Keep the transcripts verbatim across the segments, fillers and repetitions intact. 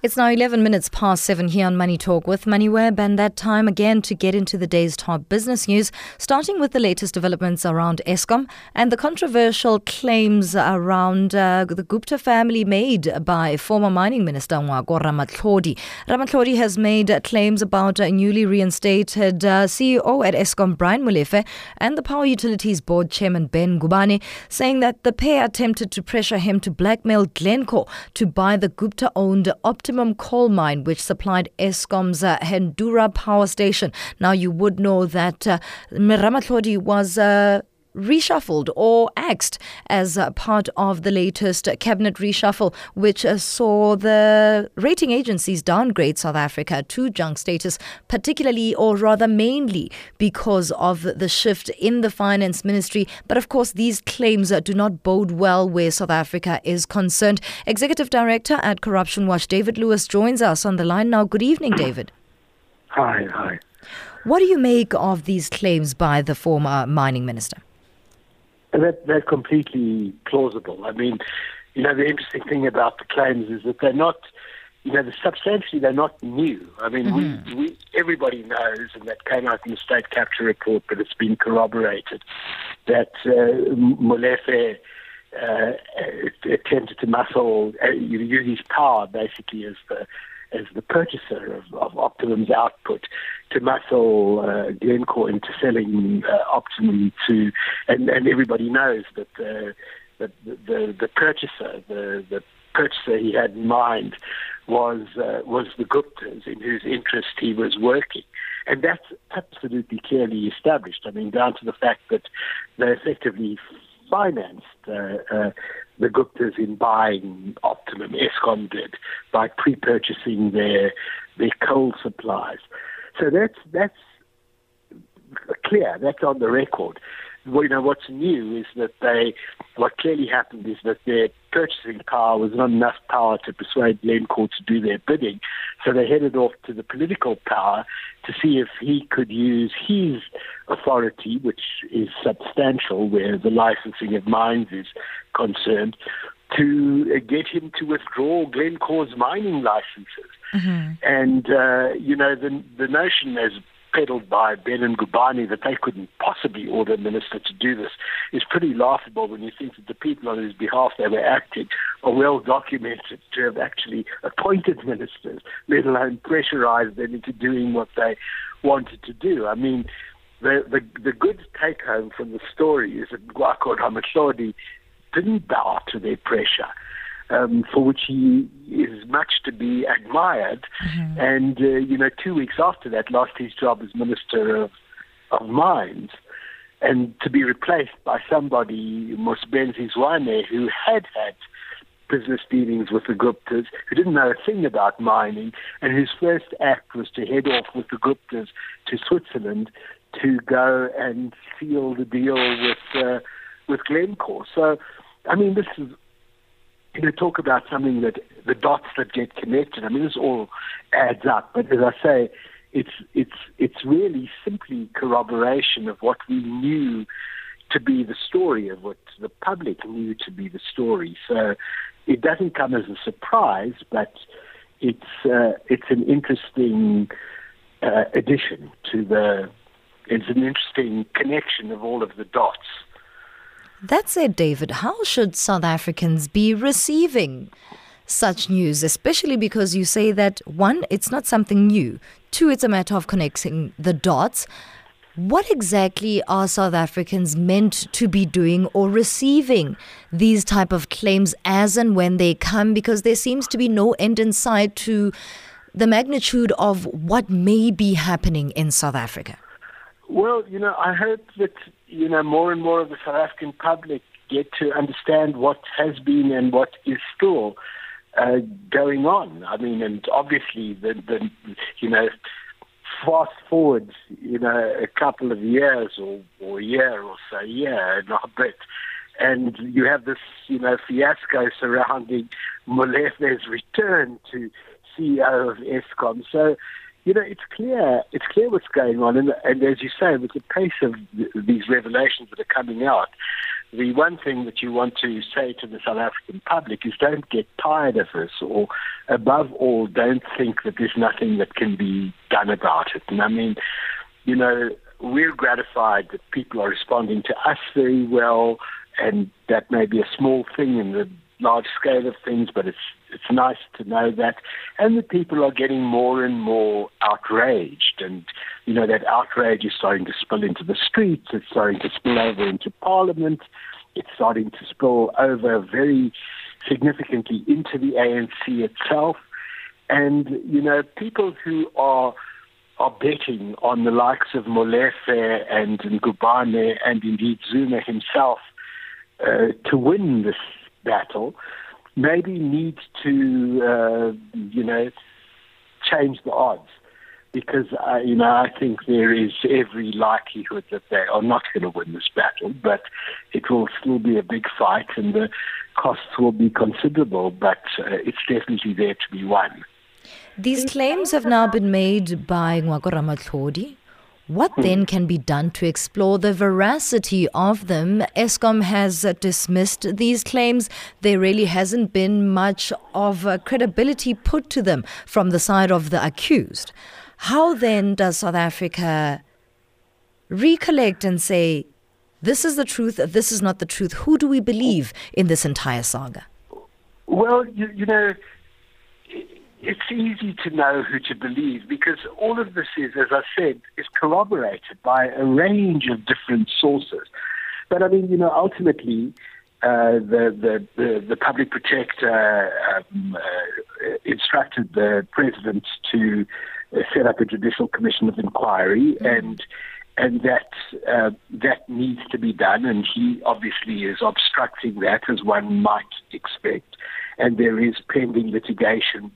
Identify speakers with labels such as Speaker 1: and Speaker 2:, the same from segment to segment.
Speaker 1: It's now eleven minutes past seven here on Money Talk with MoneyWeb, and that time again to get into the day's top business news, starting with the latest developments around Eskom and the controversial claims around uh, the Gupta family made by former mining minister Ngoako Ramatlhodi. Ramatlhodi has made claims about a newly reinstated uh, C E O at Eskom, Brian Molefe, and the Power Utilities Board Chairman Ben Ngubane, saying that the pair attempted to pressure him to blackmail Glencore to buy the Gupta-owned Optimum coal mine, which supplied Eskom's uh, Hendura power station. Now, you would know that uh, Ramatlhodi was uh, reshuffled or axed as uh, part of the latest cabinet reshuffle, which uh, saw the rating agencies downgrade South Africa to junk status, particularly, or rather mainly, because of the shift in the finance ministry. But of course, these claims uh, do not bode well where South Africa is concerned. Executive Director at Corruption Watch, David Lewis, joins us on the line now. Good evening, David.
Speaker 2: Hi, hi.
Speaker 1: What do you make of these claims by the former mining minister?
Speaker 2: That, they're completely plausible. I mean, you know, the interesting thing about the claims is that they're not, you know, substantially they're not new. I mean, mm-hmm. we, we everybody knows, and that came out in the state capture report, but it's been corroborated, that uh, Molefe uh, attempted to muscle, uh, use his power basically as the as the purchaser of, of Optimum's output to muscle uh, Glencore into selling uh, Optimum to, and, and everybody knows that the, the, the, the purchaser, the, the purchaser he had in mind was uh, was the Guptas, in whose interest he was working. And that's absolutely clearly established. I mean, down to the fact that they effectively financed uh, uh, the Guptas in buying Optimum, Eskom did, by pre-purchasing their their coal supplies. So that's that's clear. That's on the record. Well, you know, what's new is that they, what clearly happened is that their purchasing power was not enough power to persuade Glencore to do their bidding. So they headed off to the political power to see if he could use his authority, which is substantial where the licensing of mines is concerned, to get him to withdraw Glencore's mining licenses. Mm-hmm. And, uh, you know, the, the notion as peddled by Ben and Ngubane that they couldn't possibly order a minister to do this is pretty laughable when you think that the people on whose behalf they were acting are well documented to have actually appointed ministers, let alone pressurized them into doing what they wanted to do. I mean, the the, the good take-home from the story is that Ngoako Ramatlhodi didn't bow to their pressure. Um, for which he is much to be admired. Mm-hmm. And, uh, you know, two weeks after that, lost his job as Minister of, of Mines, and to be replaced by somebody, Mosebenzi Zwane, who had had business dealings with the Guptas, who didn't know a thing about mining, and whose first act was to head off with the Guptas to Switzerland to go and seal the deal with, uh, with Glencore. So, I mean, this is, you know, talk about something that the dots that get connected. I mean, this all adds up. But as I say, it's it's it's really simply corroboration of what we knew to be the story, of what the public knew to be the story. So it doesn't come as a surprise, but it's uh, it's an interesting uh, addition to the. It's an interesting connection of all of the dots.
Speaker 1: That said, David, how should South Africans be receiving such news, especially because you say that, one, it's not something new, two, it's a matter of connecting the dots. What exactly are South Africans meant to be doing or receiving these type of claims as and when they come? Because there seems to be no end in sight to the magnitude of what may be happening in South Africa.
Speaker 2: Well, you know, I hope that, you know, more and more of the South African public get to understand what has been and what is still uh, going on. I mean, and obviously, the, the you know, fast forward, you know, a couple of years or, or a year or so, yeah, and a bit, and you have this, you know, fiasco surrounding Molefe's return to C E O of Eskom. So, you know, it's clear, it's clear what's going on. And, and as you say, with the pace of th- these revelations that are coming out, the one thing that you want to say to the South African public is don't get tired of this, or above all, don't think that there's nothing that can be done about it. And I mean, you know, we're gratified that people are responding to us very well, and that may be a small thing in the large scale of things, but it's it's nice to know that, and that people are getting more and more outraged, and you know that outrage is starting to spill into the streets, it's starting to spill over into Parliament, it's starting to spill over very significantly into the A N C itself, and you know people who are are betting on the likes of Molefe and Ngubane and indeed Zuma himself uh, to win this battle, maybe need to, uh, you know, change the odds. Because, uh, you know, I think there is every likelihood that they are not going to win this battle, but it will still be a big fight and the costs will be considerable, but uh, it's definitely there to be won.
Speaker 1: These claims have now been made by Ngoako Ramatlhodi. What then can be done to explore the veracity of them? Eskom has uh, dismissed these claims. There really hasn't been much of uh, credibility put to them from the side of the accused. How then does South Africa recollect and say, this is the truth, this is not the truth? Who do we believe in this entire saga?
Speaker 2: Well, you, you know, it's easy to know who to believe because all of this is, as I said, is corroborated by a range of different sources. But I mean, you know, ultimately, uh, the, the, the, the public protector um, uh, instructed the president to uh, set up a judicial commission of inquiry, mm-hmm. and and that uh, that needs to be done, and he obviously is obstructing that, as one might expect, and there is pending litigation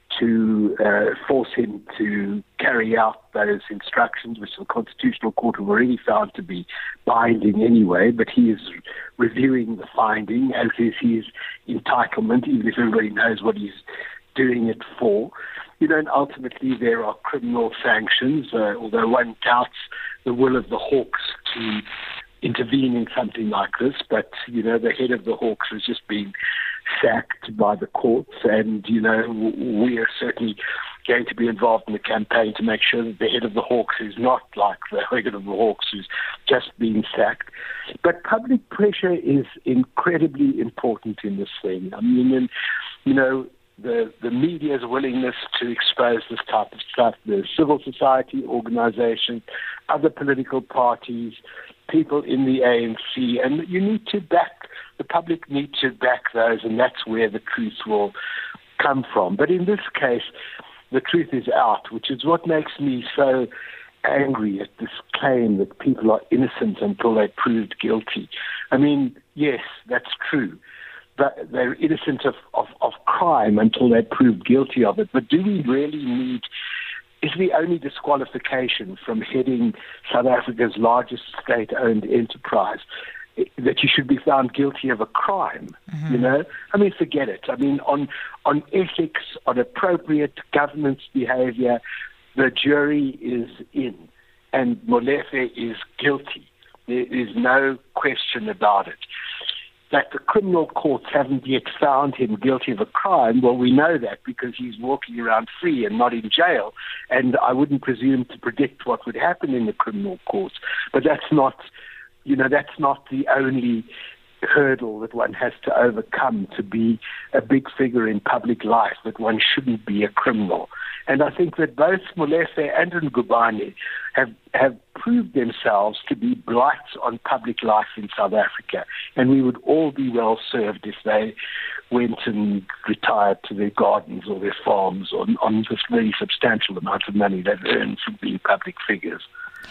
Speaker 2: to uh, force him to carry out those instructions, which the Constitutional Court have already found to be binding anyway, but he is reviewing the finding, as is his entitlement, even if everybody knows what he's doing it for. You know, and ultimately there are criminal sanctions, uh, although one doubts the will of the Hawks to intervene in something like this, but, you know, the head of the Hawks has just been sacked by the courts, and, you know, we are certainly going to be involved in the campaign to make sure that the head of the Hawks is not like the head of the Hawks who's just been sacked. But public pressure is incredibly important in this thing. I mean, and, you know, the, the media's willingness to expose this type of stuff, the civil society organizations, other political parties, people in the A N C, and you need to back, the public need to back those, and that's where the truth will come from. But in this case, the truth is out, which is what makes me so angry at this claim that people are innocent until they're proved guilty. I mean, yes, that's true, but they're innocent of, of, of crime until they're proved guilty of it. But do we really need... is the only disqualification from heading South Africa's largest state-owned enterprise that you should be found guilty of a crime, mm-hmm. you know? I mean, forget it. I mean, on on ethics, on appropriate governance behavior, the jury is in, and Molefe is guilty. There is no question about it. That the criminal courts haven't yet found him guilty of a crime, well, we know that because he's walking around free and not in jail, and I wouldn't presume to predict what would happen in the criminal courts. But that's not, you know, that's not the only hurdle that one has to overcome to be a big figure in public life, that one shouldn't be a criminal. And I think that both Molefe and Ngubane have, have proved themselves to be blights on public life in South Africa. And we would all be well served if they went and retired to their gardens or their farms on, on this very substantial amount of money they've earned from being public figures.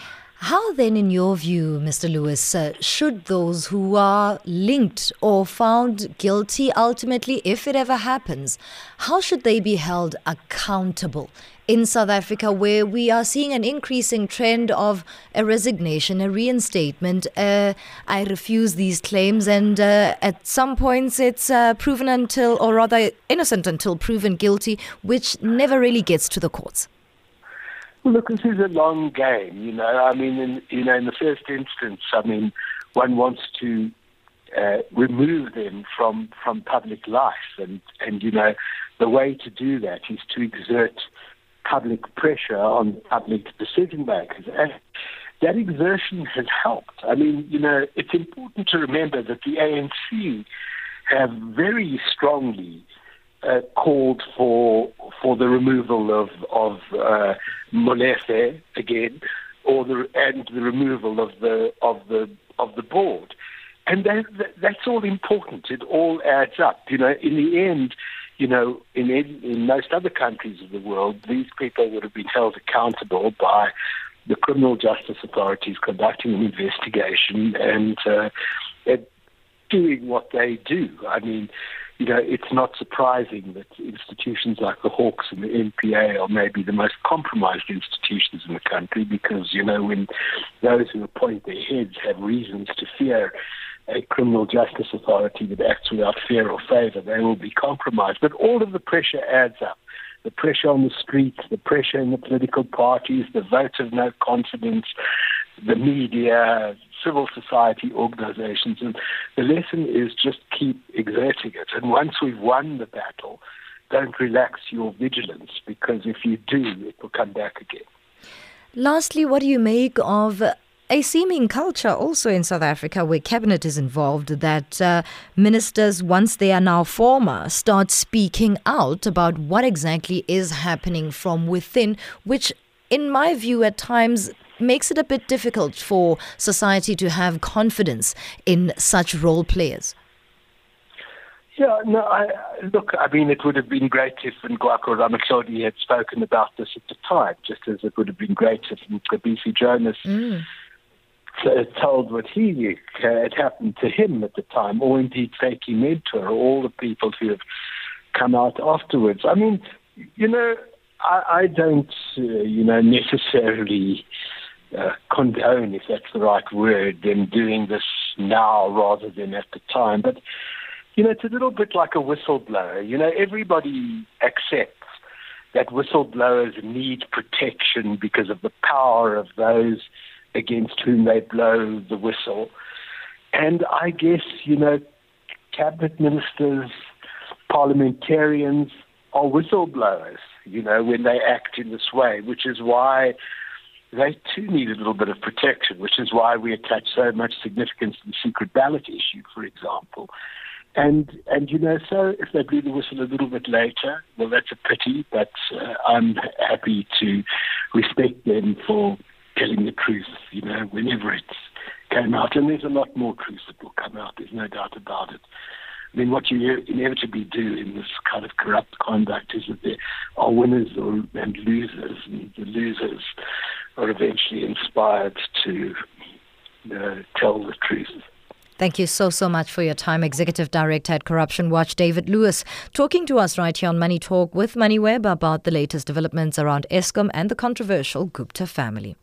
Speaker 1: How then, in your view, Mister Lewis, uh, should those who are linked or found guilty ultimately, if it ever happens, how should they be held accountable in South Africa, where we are seeing an increasing trend of a resignation, a reinstatement? Uh, I refuse these claims, and uh, at some points it's uh, proven until, or rather innocent until proven guilty, which never really gets to the courts.
Speaker 2: Well, look, this is a long game, you know. I mean, in, you know, in the first instance, I mean, one wants to uh, remove them from, from public life. And, and, you know, the way to do that is to exert public pressure on public decision makers. And that exertion has helped. I mean, you know, it's important to remember that the A N C have very strongly uh, called for for the removal of of uh, Molefe again, or the and the removal of the of the of the board, and that, that, that's all important. It all adds up. You know, in the end, you know, in in most other countries of the world, these people would have been held accountable by the criminal justice authorities conducting an investigation and, uh, and doing what they do. I mean, you know, it's not surprising that institutions like the Hawks and the N P A are maybe the most compromised institutions in the country because, you know, when those who appoint their heads have reasons to fear a criminal justice authority that acts without fear or favor, they will be compromised. But all of the pressure adds up. The pressure on the streets, the pressure in the political parties, the vote of no confidence, the media, civil society organizations. And the lesson is just keep exerting it. And once we've won the battle, don't relax your vigilance, because if you do, it will come back again.
Speaker 1: Lastly, what do you make of a seeming culture also in South Africa where cabinet is involved, that uh, ministers, once they are now former, start speaking out about what exactly is happening from within, which in my view at times makes it a bit difficult for society to have confidence in such role players?
Speaker 2: Yeah, no, I, look, I mean, it would have been great if Ngwako Ramatlhodi had spoken about this at the time, just as it would have been great if Mcebisi Jonas mm. told what he uh, had happened to him at the time, or indeed Feki Mentor, all the people who have come out afterwards. I mean, you know, I, I don't, uh, you know, necessarily uh, condone, if that's the right word, them doing this now rather than at the time. But, you know, it's a little bit like a whistleblower. You know, everybody accepts that whistleblowers need protection because of the power of those against whom they blow the whistle. And I guess, you know, cabinet ministers, parliamentarians are whistleblowers, you know, when they act in this way, which is why they too need a little bit of protection, which is why we attach so much significance to the secret ballot issue, for example. And, and you know, so if they blew the whistle a little bit later, well, that's a pity, but uh, I'm happy to respect them for telling the truth, you know, whenever it came out. And there's a lot more truth that will come out, there's no doubt about it. I mean, what you inevitably do in this kind of corrupt conduct is that there are winners or, and losers, and the losers are eventually inspired to, you know, tell the truth.
Speaker 1: Thank you so, so much for your time. Executive Director at Corruption Watch, David Lewis, talking to us right here on Money Talk with MoneyWeb about the latest developments around Eskom and the controversial Gupta family.